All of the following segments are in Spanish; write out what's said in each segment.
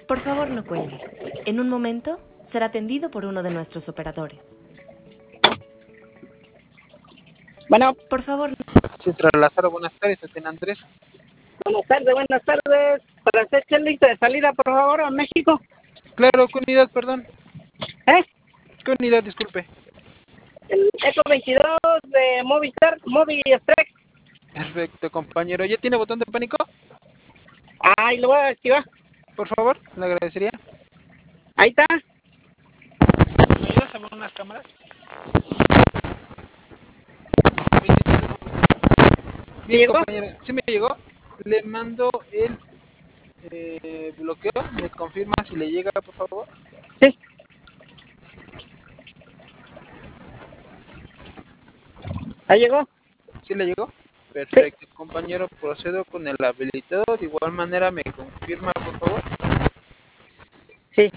Por favor, no cuelgue. En un momento será atendido por uno de nuestros operadores. Bueno, Por favor, Centro Lázaro, buenas tardes, atiende Andrés. buenas tardes. Para hacer lista de salida, por favor, a México. Claro, ¿qué unidad, perdón? ¿Eh? ¿Qué unidad, disculpe? El Eco 22 de Movistar, Movistrek. Perfecto, compañero. ¿Ya tiene botón de pánico? Ahí lo voy a activar. Por favor, le agradecería. Ahí está. ¿Me ayudas a ver unas cámaras? Bien, ¿Llegó? compañero, sí me llegó. Le mando el bloqueo. ¿Me confirma si le llega, por favor? Sí. Ahí llegó. ¿Sí le llegó? Perfecto, compañero. Procedo con el habilitado. De igual manera, ¿me confirma, por favor? Sí.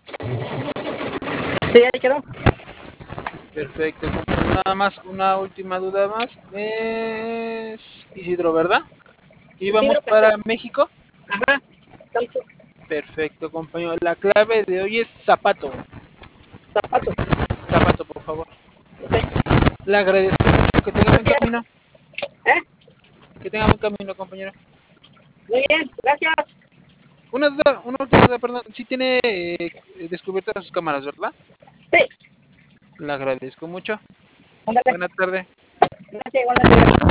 Sí, ahí quedó. Perfecto, compañero. Nada más, una última duda más. Es Isidro, ¿verdad? ¿Y vamos Isidro para Castillo. México? Ajá. Perfecto, compañero. La clave de hoy es zapato. Zapatos. Zapato, por favor. Ok. Le agradezco mucho. Que tenga buen Gracias. camino. ¿Eh? Que tenga buen camino, compañero. Muy bien, gracias. Una duda, una última duda, perdón. Sí tiene descubiertas sus cámaras, ¿verdad? Sí. Le agradezco mucho. Ándale. Buena tarde. Gracias, igualmente.